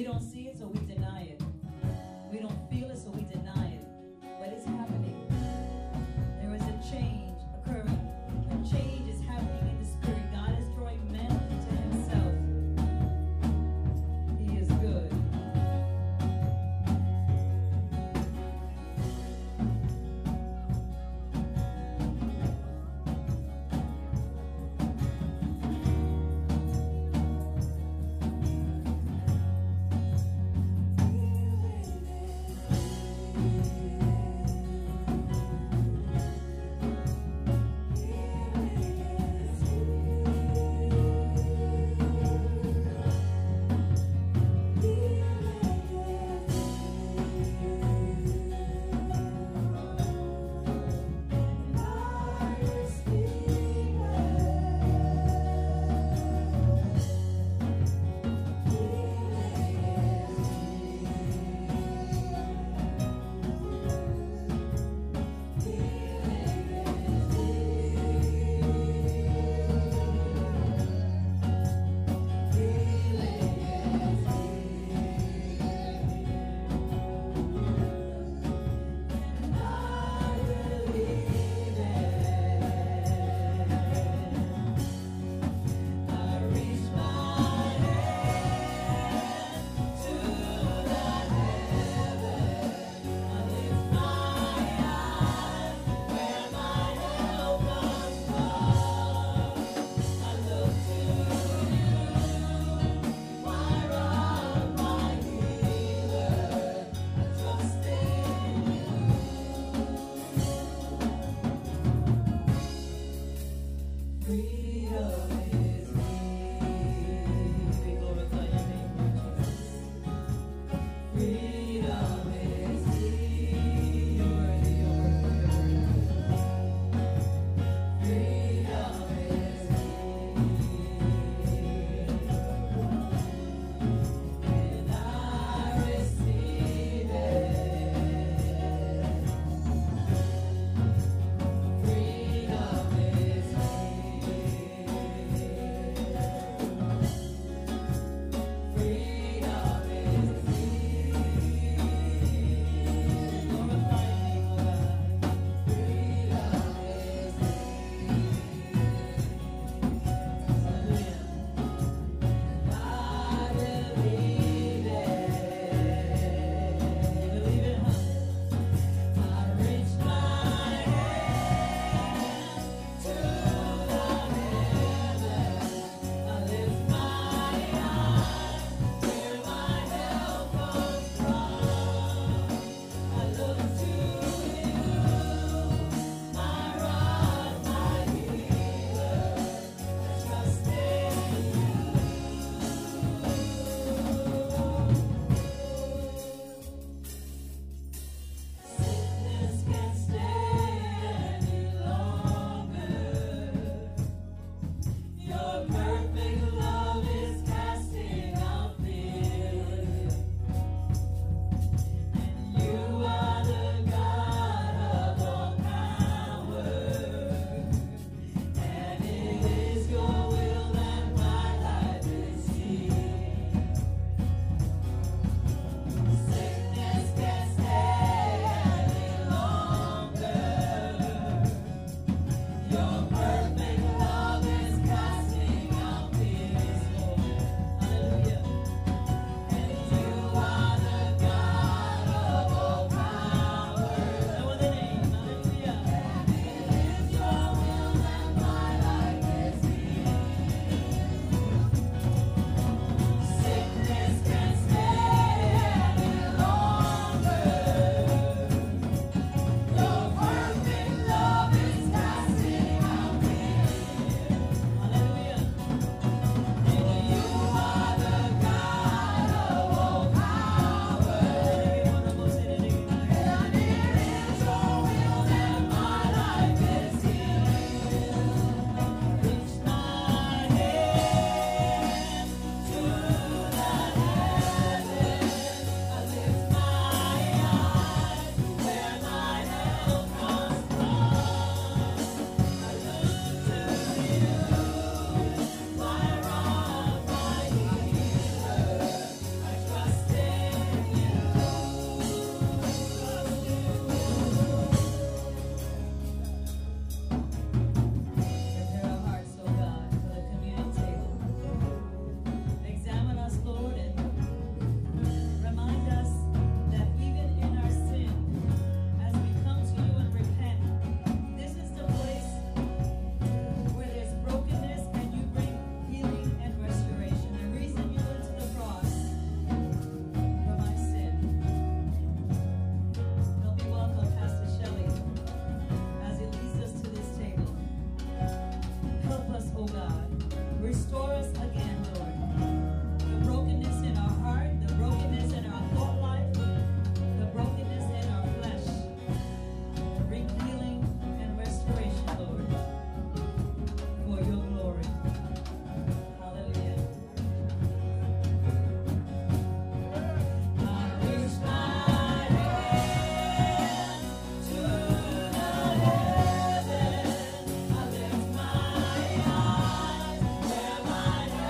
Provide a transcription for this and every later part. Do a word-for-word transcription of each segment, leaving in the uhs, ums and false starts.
don't see it, so we deny it. We don't feel it, so we deny it. But it's happening. There is a change occurring. A change is happening in the spirit. God is drawing men to himself. He is good. Restore us again, Lord. The brokenness in our heart, the brokenness in our thought life, the brokenness in our flesh. Bring healing and restoration, Lord, for your glory. Hallelujah. I reach my hand to the heaven. I lift my eyes where my help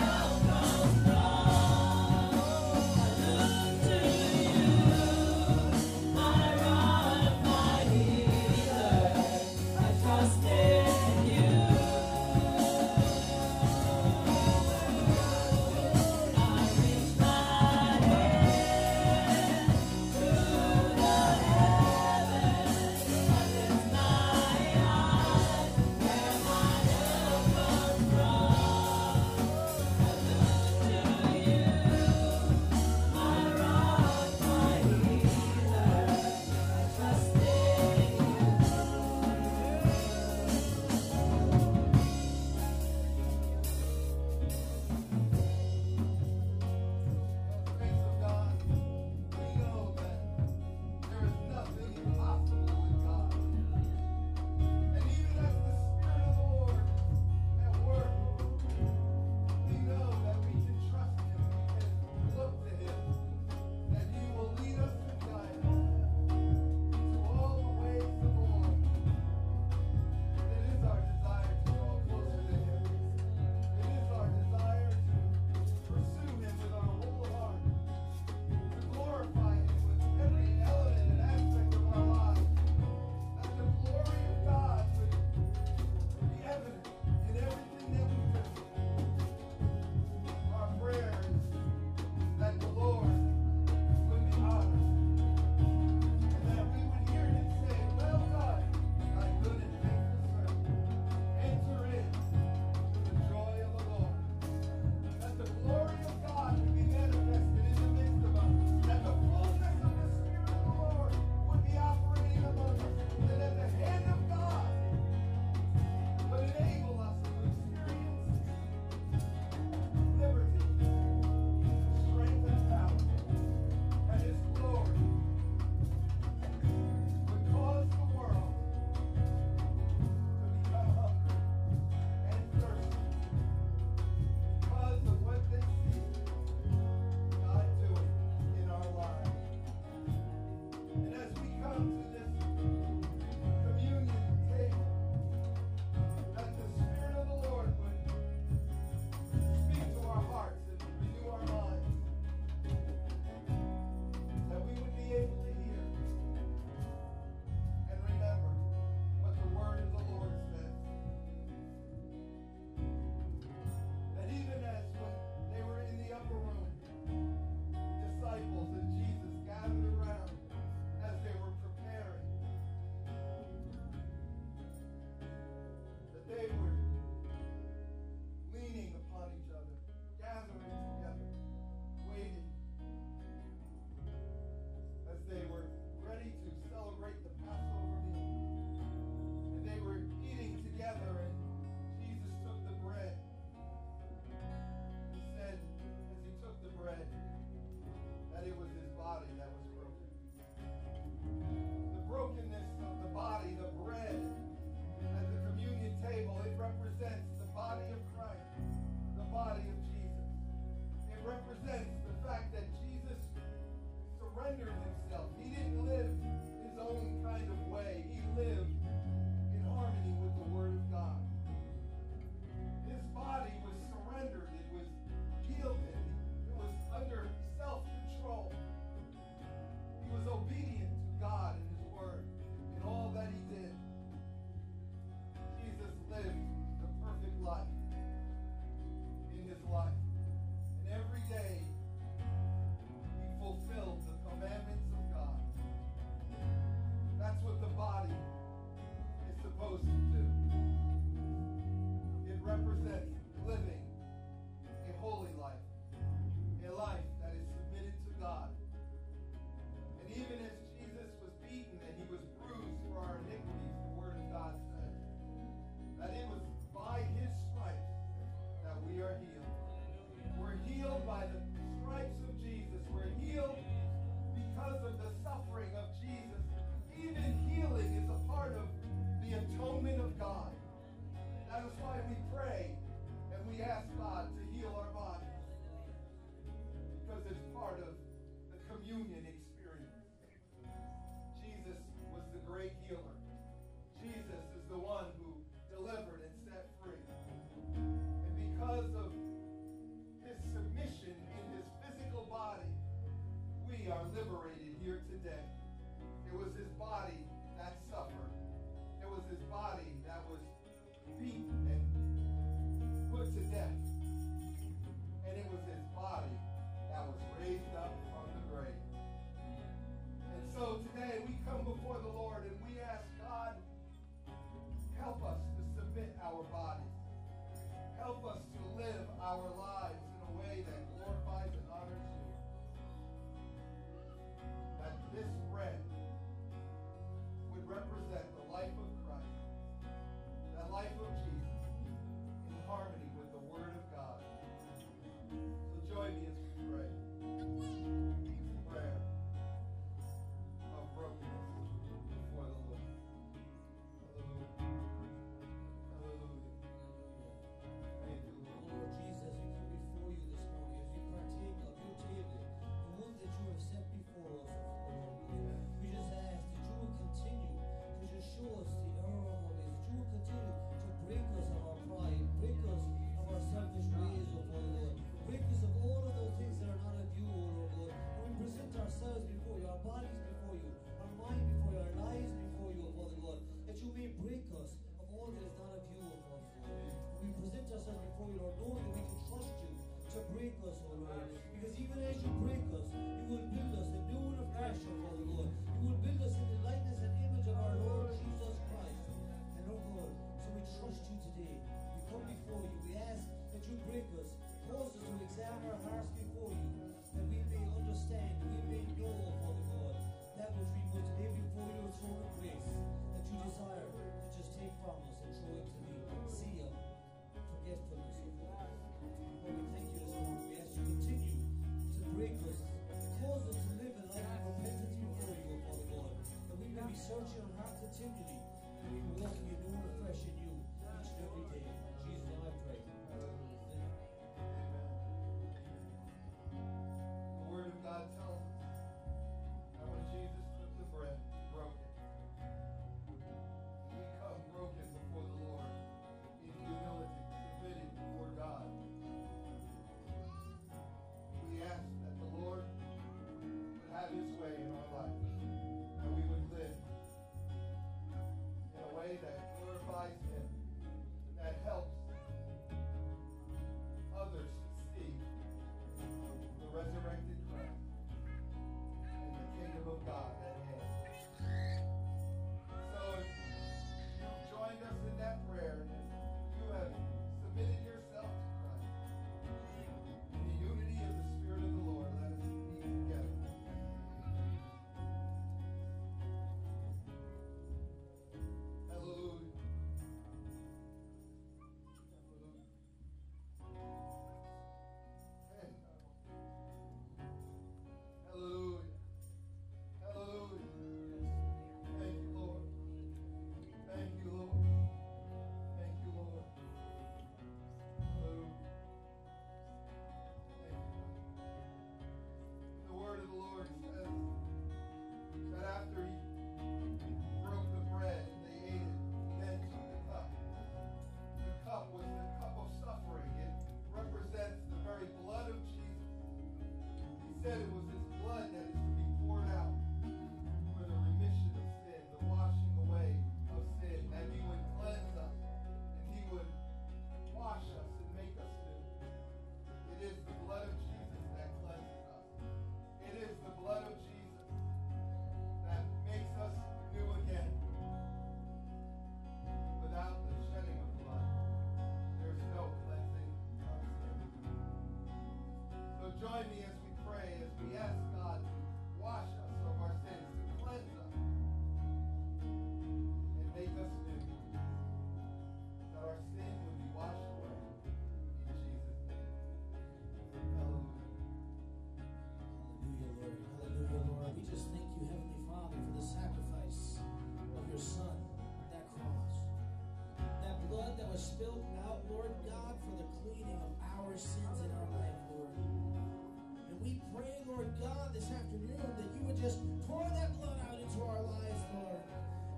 ask God to heal our bodies because it's part of the communion experience. Jesus was the great healer. Jesus is the one who delivered and set free. And because of his submission in his physical body, we are liberated here today. It was his body that suffered. It was his body that was beaten and put to death. And it was his body that was raised up from the grave.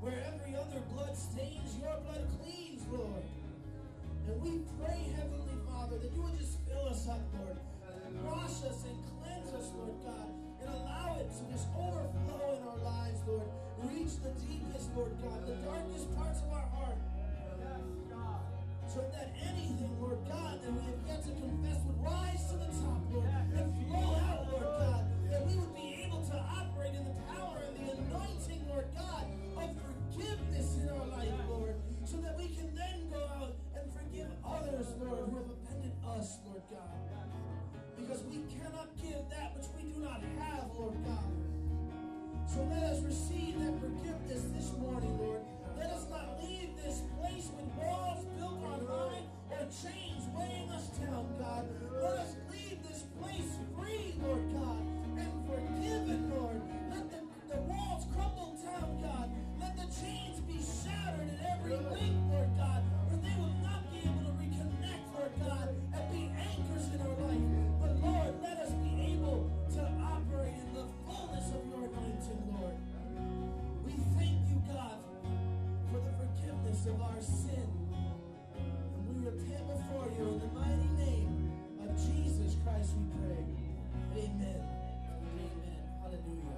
Where every other blood stains, your blood cleans, Lord. And we pray, Heavenly Father, that you would just fill us up, Lord. Wash us and cleanse us, Lord God. And allow it to just overflow in our lives, Lord. Reach the deepest, Lord God, the darkest parts of our heart. So that anything, Lord God, that we have yet to confess would rise to the top, Lord, and flow out, Lord God. That we would be able to operate in the power and the anointing, Lord God, of forgiveness in our life, Lord. So that we can then go out and forgive others, Lord, who have offended us, Lord God. Because we cannot give that which we do not have, Lord God. So let us receive that forgiveness this morning, Lord. Let us not leave this place with walls built on high or chains weighing us down, God. Let us leave this place free, Lord God, and forgiven, Lord. Let the, the walls crumble down, God. Let the chains be shattered at every link, Lord God, where they will not be able to reconnect, Lord God, and be anchors in our life. But Lord, let us be able to operate in the fullness of your anointing, Lord. We thank you, God, for the forgiveness of our sin. And we repent before you in the mighty name of Jesus Christ we pray. Amen. Amen. Hallelujah.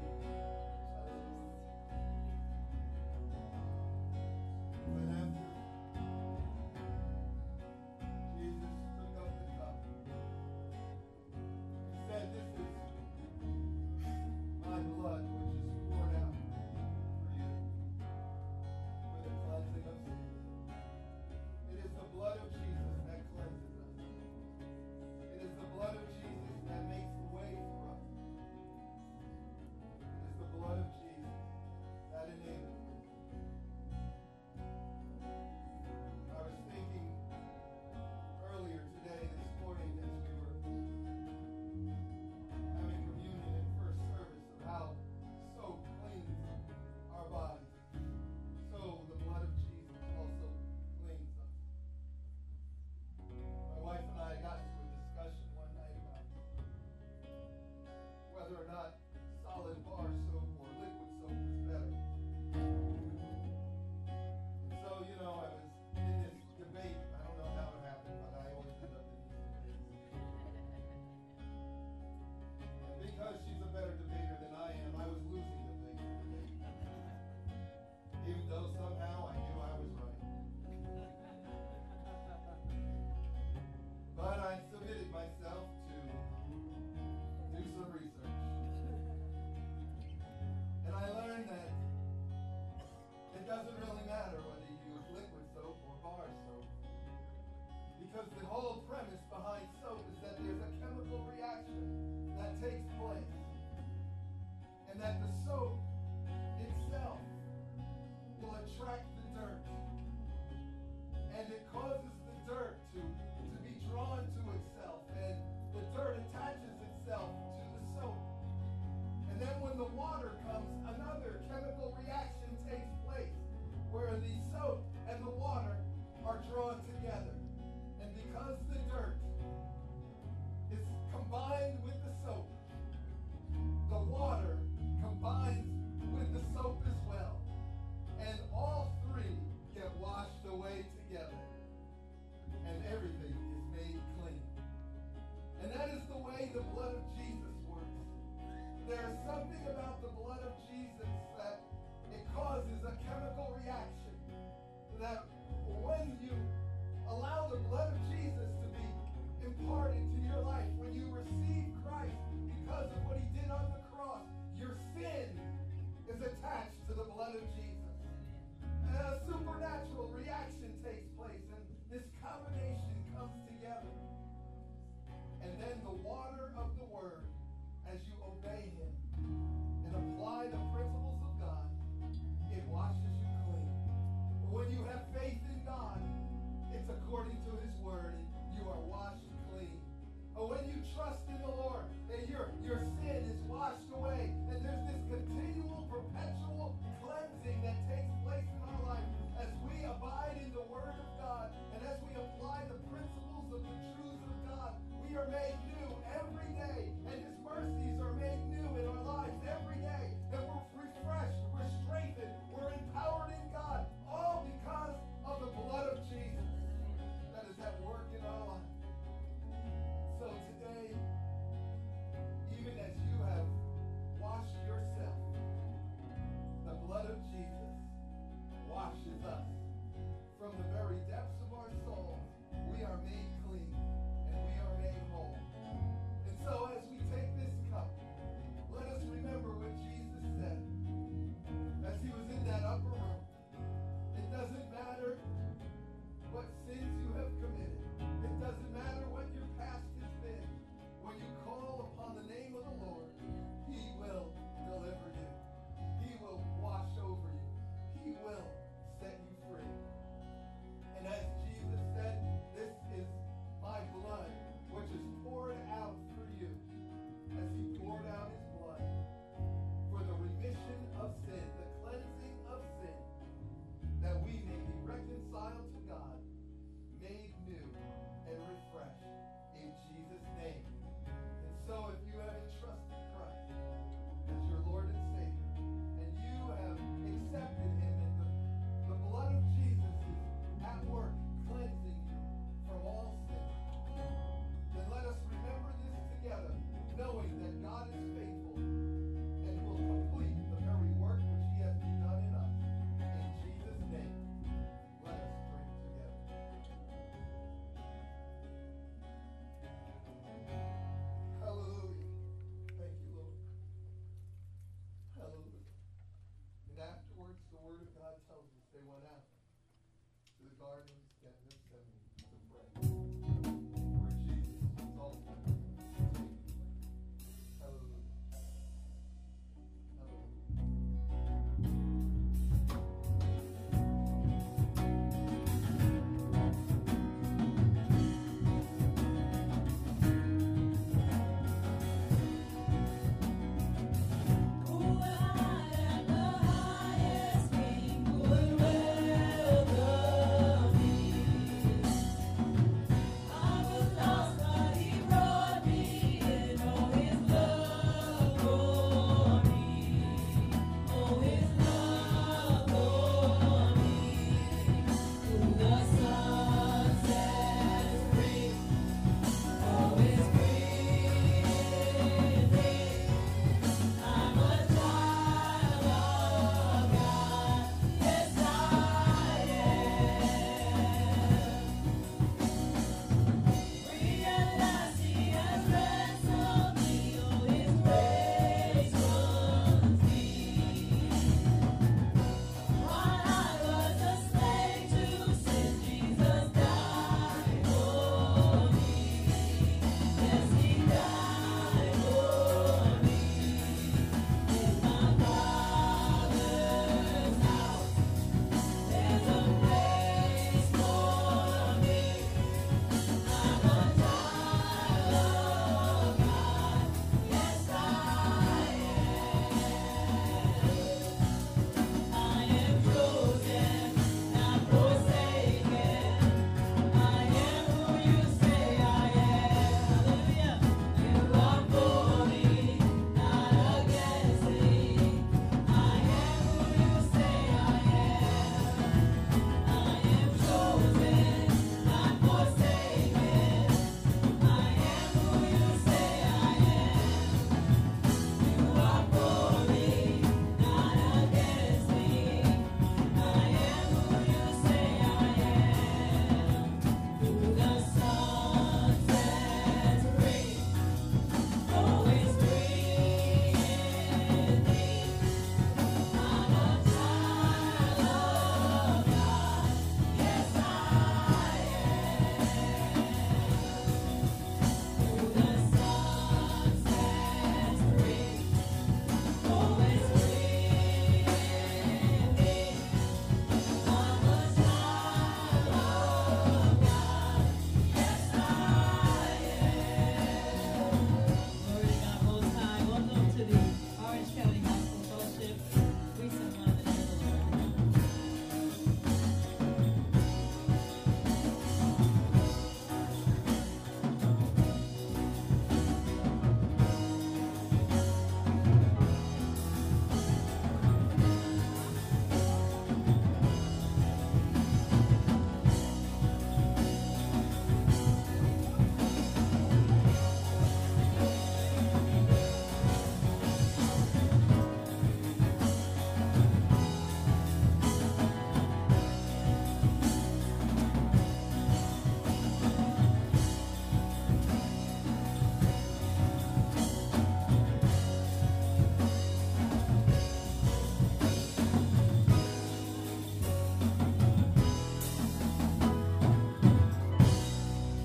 But after Jesus took up the cup, he said, "This is my blood which is poured out for you for the cleansing of sins." It is the blood of Jesus that cleanses us. It is the blood of Jesus that makes the way for us. It is the blood of Jesus that enables us. I was thinking earlier today, this morning, as we were having communion in first service, of how soap cleans our bodies. So the blood of Jesus also cleans us. My wife and I got into a discussion one night about whether or not solid bar soap or liquid soap was better. And so, you know, I was in this debate. I don't know how it happened, but I always end up in these debates. And because she's a better debater than I am, I was losing the debate. Even though somehow I knew I was right. But I submitted myself to do some research. And I learned that it doesn't really matter whether you use liquid soap or bar soap. Because the whole premise behind soap is that there's a chemical reaction that takes place. And that the soap